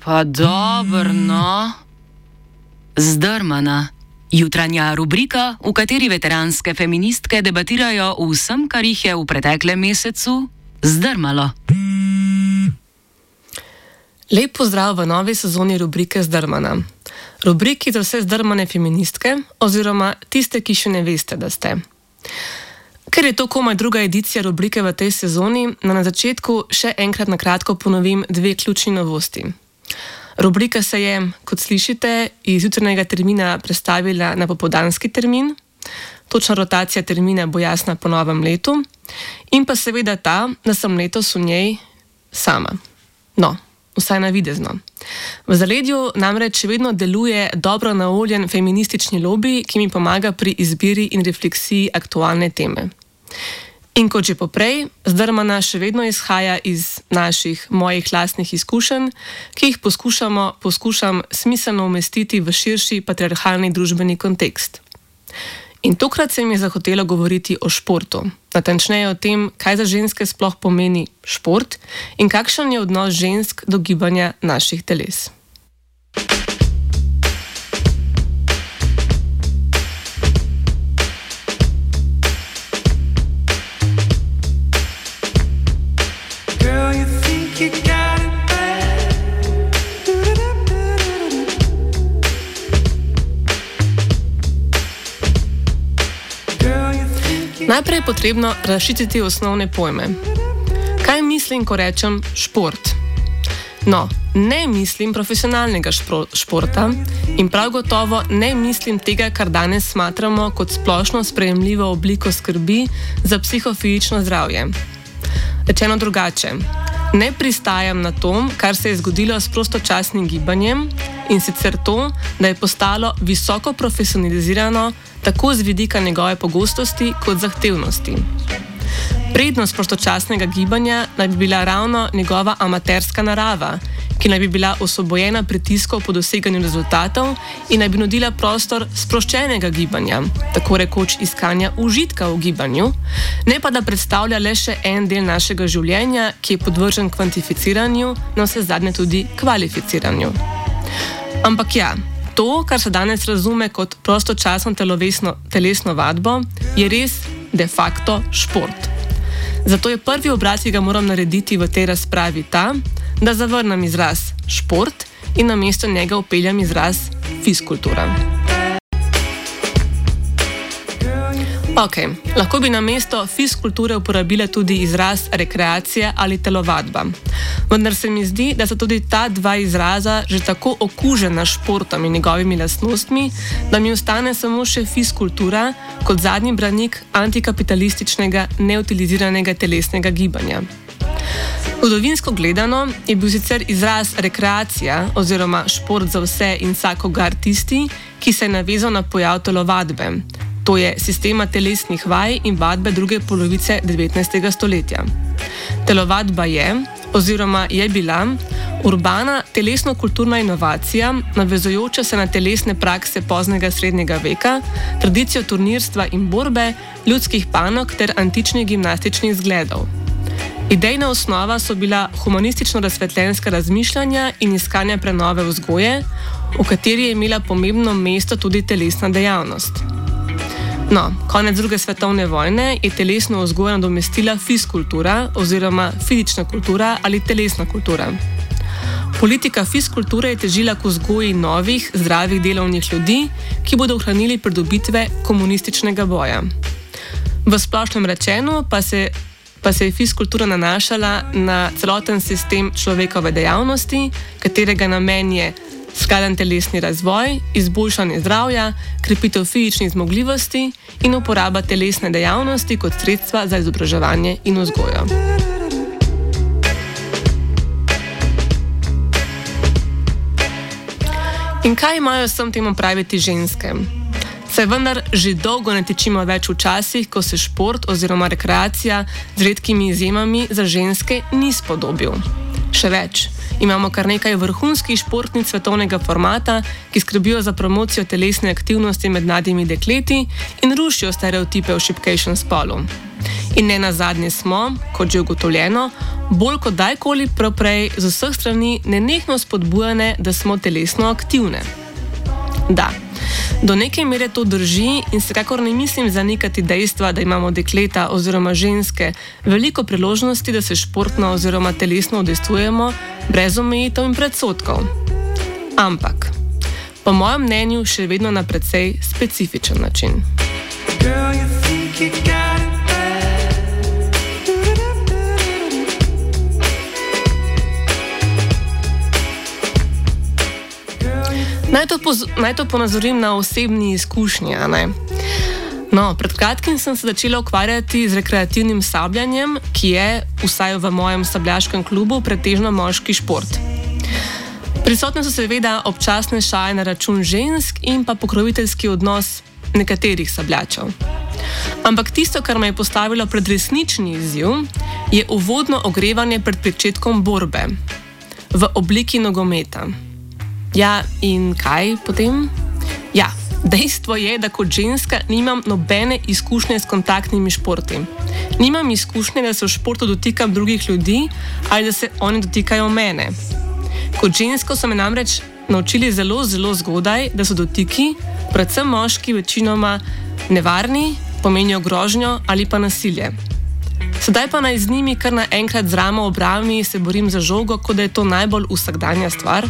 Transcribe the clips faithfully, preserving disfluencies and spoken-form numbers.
Pa dobro, no. Zdrmana. Jutranja rubrika, v kateri veteranske feministke debatirajo o vsem, kar jih je v preteklem mesecu zdrmalo. Lep pozdrav v novi sezoni rubrike Zdrmana. Rubriki za vse zdrmane feministke oziroma tiste, ki še ne veste, da ste. Ker je to komaj druga edicija rubrike v tej sezoni, na začetku še enkrat na kratko ponovim dve ključni novosti. Rubrika se je, kot slišite, iz jutranjega termina prestavila na popoldanski termin, točna rotacija termina bo jasna po novem letu in pa seveda ta, da sem letos v njej sama. No, vsaj navidezno. V zaledju namreč še vedno deluje dobro naoljen feministični lobi, ki mi pomaga pri izbiri in refleksiji aktualne teme. In kot že poprej, Zdrmana še vedno izhaja iz naših, mojih lastnih izkušenj, ki jih poskušamo, poskušam smiselno umestiti v širši patriarhalni družbeni kontekst. In tokrat se mi je zahotelo govoriti o športu, natančneje o tem, kaj za ženske sploh pomeni šport in kakšen je odnos žensk do gibanja naših teles. Najprej je potrebno razčistiti osnovne pojme. Kaj mislim, ko rečem šport? No, ne mislim profesionalnega špro- športa in prav gotovo ne mislim tega, kar danes smatramo kot splošno sprejemljivo obliko skrbi za psihofizično zdravje. Rečeno drugače, ne pristajam na to, kar se je zgodilo s prostočasnim gibanjem, in sicer to, da je postalo visoko profesionalizirano tako z vidika njegove pogostosti kot zahtevnosti. Prednost prostočasnega gibanja naj bi bila ravno njegova amaterska narava, ki naj bi bila osvobojena pritiskov po doseganju rezultatov in naj bi nudila prostor sproščenega gibanja, tako rekoč iskanja užitka v gibanju, ne pa da predstavlja le še en del našega življenja, ki je podvržen kvantificiranju, na vse zadnje tudi kvalificiranju. Ampak ja, to, kar se danes razume kot prostočasno telesno, telesno vadbo, je res de facto šport. Zato je prvi obrat, ki ga moram narediti v tej razpravi ta, da zavrnem izraz šport in namesto njega vpeljem izraz fiskultura. Ok, lahko bi namesto fiskulture uporabile tudi izraz rekreacija ali telovadba. Vendar se mi zdi, da so tudi ta dva izraza že tako okužena s športom in njegovimi lastnostmi, da mi ostane samo še fiskultura kot zadnji branik antikapitalističnega, neutiliziranega telesnega gibanja. Zgodovinsko gledano je bil sicer izraz rekreacija oziroma šport za vse in vsakogar tisti, ki se je navezal na pojav telovadbe. To je sistema telesnih vaj in vadbe druge polovice devetnajstega stoletja. Telovadba je, oziroma je bila, urbana telesno-kulturna inovacija, navezujoča se na telesne prakse poznega srednjega veka, tradicijo turnirstva in borbe, ljudskih panog ter antičnih gimnastičnih zgledov. Idejna osnova so bila humanistično-razsvetljenska razmišljanja in iskanja prenove vzgoje, v kateri je imela pomembno mesto tudi telesna dejavnost. No, konec druge svetovne vojne je telesno vzgojo nadomestila fiskultura oziroma fizična kultura ali telesna kultura. Politika fiskulture je težila k vzgoji novih, zdravih delovnih ljudi, ki bodo ohranili pridobitve komunističnega boja. V splošnem rečeno pa se, pa se je fiskultura nanašala na celoten sistem človekove dejavnosti, katerega namen je skladen telesni razvoj, izboljšanje zdravja, krepitev fizičnih zmogljivosti in uporaba telesne dejavnosti kot sredstva za izobraževanje in vzgojo. In kaj imajo vsem tem opraviti ženske? Saj vendar že dolgo ne tičimo več v časih, ko se šport oziroma rekreacija z redkimi izjemami za ženske ni spodobil. Še več. Imamo kar nekaj vrhunskih športnic svetovnega formata, ki skrbijo za promocijo telesne aktivnosti med mladimi dekleti in rušijo stereotipe o šibkejšem spolu. In ne nazadnje smo, kot že ugotovljeno, bolj kot dajkoli prej z vseh strani nenehno spodbujane, da smo telesno aktivne. Da, do neke mere to drži in vsekakor ne mislim zanikati dejstva, da imamo dekleta oziroma ženske veliko priložnosti, da se športno oziroma telesno udejstvujemo brez omejitev in predsodkov. Ampak, po mojem mnenju, še vedno na precej specifičen način. Girl, you think you got it bad. Naj to, poz- naj to ponazorim na osebni izkušnji, a ne? No, pred kratkim sem se začela ukvarjati z rekreativnim sabljanjem, ki je, vsaj v mojem sabljaškem klubu, pretežno moški šport. Prisotne so seveda občasne šaje na račun žensk in pa pokroviteljski odnos nekaterih sabljačev. Ampak tisto, kar me je postavilo pred resnični izziv, je uvodno ogrevanje pred pričetkom borbe v obliki nogometa. Ja, in kaj potem? Ja, dejstvo je, da kot ženska nimam nobene izkušnje s kontaktnimi športi. Nimam izkušnje, da se v športu dotikam drugih ljudi ali da se oni dotikajo mene. Kot žensko so me namreč naučili zelo, zelo zgodaj, da so dotiki, predvsem moški, večinoma nevarni, pomenijo grožnjo ali pa nasilje. Sedaj pa naj z njimi kar naenkrat z ramo ob rami se borim za žogo, kot da je to najbolj vsakdanja stvar.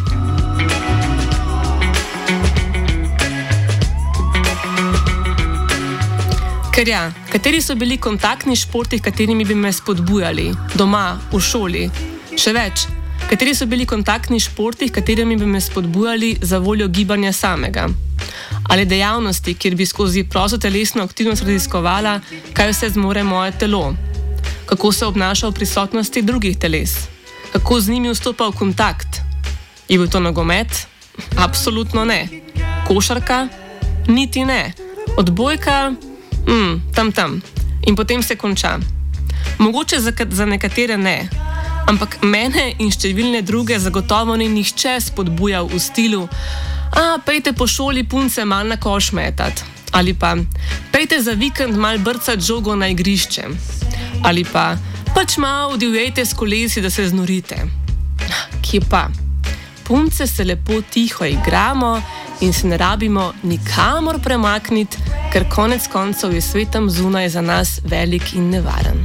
Ker ja, kateri so bili kontaktni športi, katerimi bi me spodbujali? Doma, v šoli? Še več, kateri so bili kontaktni športi, katerimi bi me spodbujali za voljo gibanja samega? Ali dejavnosti, kjer bi skozi prosto telesno aktivnost raziskovala, kaj vse zmore moje telo? Kako se obnaša v prisotnosti drugih teles? Kako z njimi vstopa v kontakt? Je bil to nogomet? Absolutno ne. Košarka? Niti ne. Odbojka? Mm, tam tam. In potem se konča. Mogoče za, za nekatere ne, ampak mene in številne druge zagotovo ni nihče spodbujal v stilu: a, pejte po šoli punce mal na koš metat. Ali pa, pejte za vikend mal brcat žogo na igrišče. Ali pa, pač mal divjejte s kolesi, da se znorite. Kje pa? Punce se lepo tiho igramo in se ne rabimo nikamor premakniti, ker konec koncev je svet tam zunaj za nas velik in nevaren.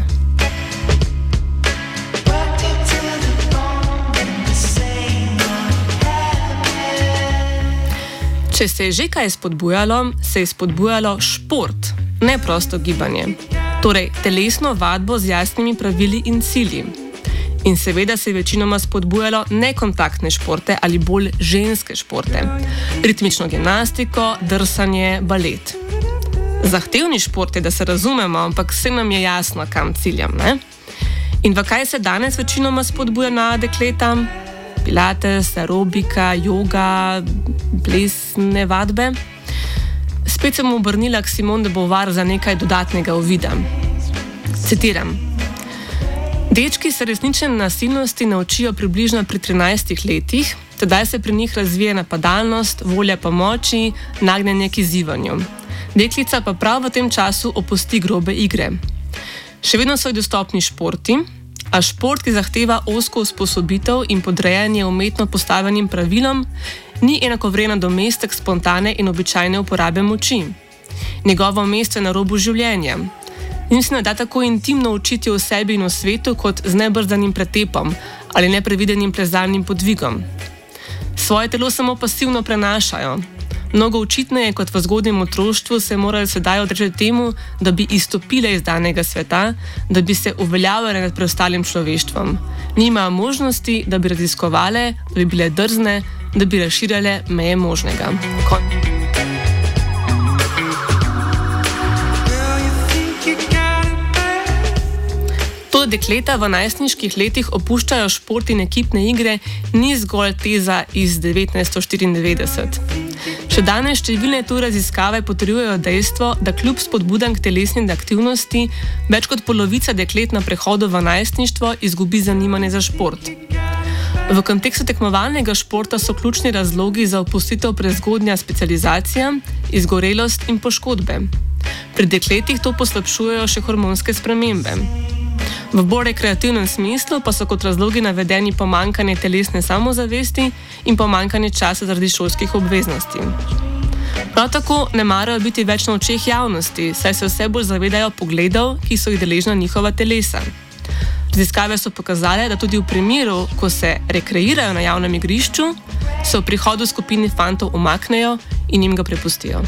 Če se je že kaj spodbujalo, se je spodbujalo šport, ne prosto gibanje. Torej, telesno vadbo z jasnimi pravili in cilji. In seveda se je večinoma spodbujalo nekontaktne športe ali bolj ženske športe. Ritmično gimnastiko, drsanje, balet. Zahtevni šport je, da se razumemo, ampak vse nam je jasno, kam ciljam, ne? In v kaj se danes večinoma spodbuja na dekleta? Pilates, aerobika, joga, plesne vadbe. Spet sem obrnila k Simone de Beauvoir za nekaj dodatnega uvida. Citiram: dečki se resnične nasilnosti naučijo približno pri trinajstih letih, tedaj se pri njih razvije napadalnost, volja pomoči, nagnjenje k izzivanju. Deklica pa prav v tem času opusti grobe igre. Še vedno so dostopni športi, a šport, ki zahteva ozko usposobitev in podrejanje umetno postavljenim pravilom, ni enakovreden nadomestek spontane in običajne uporabe moči. Njegovo mesto je na robu življenja. Njim se ne da tako intimno učiti o sebi in o svetu kot z nebrzdanim pretepom ali neprevidenim plezalnim podvigom. Svoje telo samo pasivno prenašajo. Mnogo očitneje kot v zgodnjem otroštvu se morajo sedaj odreči temu, da bi izstopile iz danega sveta, da bi se uveljavile nad preostalim človeštvom. Nimajo možnosti, da bi raziskovale, da bi bile drzne, da bi razširjale meje možnega. Kon. To, da dekleta v najstniških letih opuščajo šport in ekipne igre, ni zgolj teza iz devetnajststo štiriindevetdeset. Še danes številne tu raziskave potrjujejo dejstvo, da kljub spodbudam k telesni aktivnosti več kot polovica deklet na prehodu v najstništvo izgubi zanimanje za šport. V kontekstu tekmovalnega športa so ključni razlogi za opustitev prezgodnja specializacija, izgorelost in poškodbe. Pri dekletih to poslabšujejo še hormonske spremembe. V bolj rekreativnem smislu pa so kot razlogi navedeni pomanjkanje telesne samozavesti in pomanjkanje časa zaradi šolskih obveznosti. Prav tako ne marajo biti več na očeh javnosti, saj se vse bolj zavedajo pogledov, ki so jih deležna njihova telesa. Raziskave so pokazale, da tudi v primeru, ko se rekreirajo na javnem igrišču, se v prihodu skupini fantov umaknejo in jim ga prepustijo.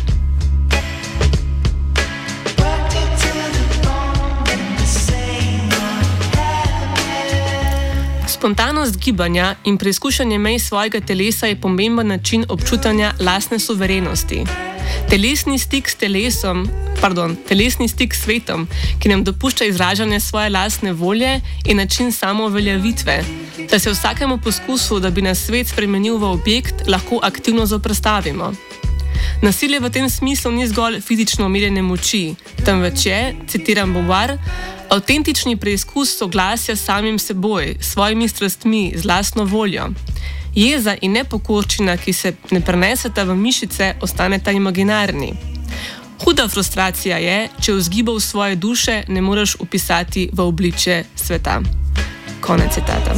Spontanost gibanja in preizkušanje mej svojega telesa je pomemben način občutanja lastne suverenosti. Telesni stik s telesom, pardon, telesni stik s svetom, ki nam dopušča izražanje svoje lastne volje, je način samouveljavitve, da se vsakemu poskusu, da bi nas svet spremenil v objekt, lahko aktivno zoperstavimo. Nasilje v tem smislu ni zgolj fizično merjenje moči, temveč je, citiram Beauvoir, avtentični preizkus soglasja s samim seboj, s svojimi strastmi, z lastno voljo. Jeza in nepokorščina, ki se ne preneseta v mišice, ostaneta imaginarni. Huda frustracija je, če vzgibov svoje duše ne moreš upisati v obličje sveta. Konec citata.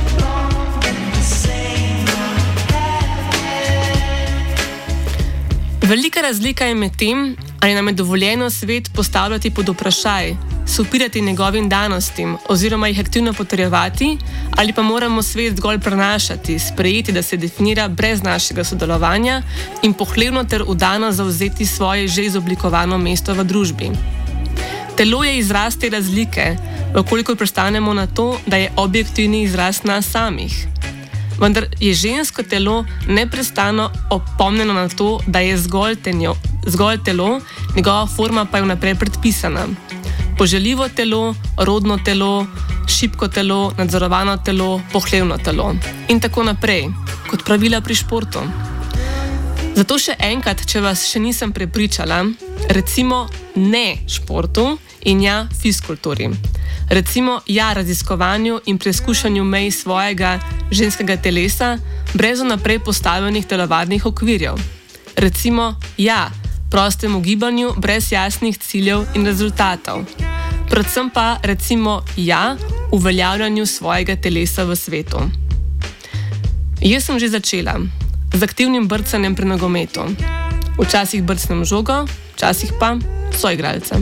Velika razlika je med tem, ali nam je dovoljeno svet postavljati pod vprašaj, se upirati njegovim danostim oziroma jih aktivno potrjevati, ali pa moramo svet zgolj prenašati, sprejeti, da se definira brez našega sodelovanja in pohlevno ter udano zavzeti svoje že izoblikovano mesto v družbi. Telo je izraz te razlike, vkolikor pristanemo na to, da je objektivni izraz nas samih. Vendar je žensko telo neprestano opomnjeno na to, da je zgolj, tenjo, zgolj telo, njegova forma pa je vnaprej predpisana. Poželjivo telo, rodno telo, šibko telo, nadzorovano telo, pohlevno telo in tako naprej, kot pravila pri športu. Zato še enkrat, če vas še nisem prepričala, recimo ne športu in ja fizkulturi. Recimo ja raziskovanju in preizkušanju mej svojega ženskega telesa brez vnaprej postavljenih telovadnih okvirjev. Recimo ja prostemu gibanju brez jasnih ciljev in rezultatov. Predvsem pa recimo ja uveljavljanju svojega telesa v svetu. Jaz sem že začela z aktivnim brcanjem pri nogometu. Včasih brcnem žogo, včasih pa soigralcem.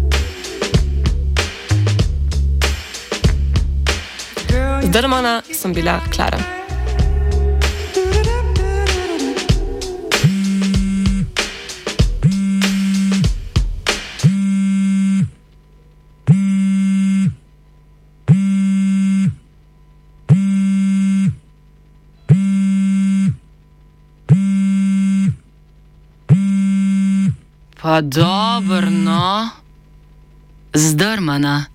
Zdrmana sem bila Klara. Pa dobro, no. Zdrmana.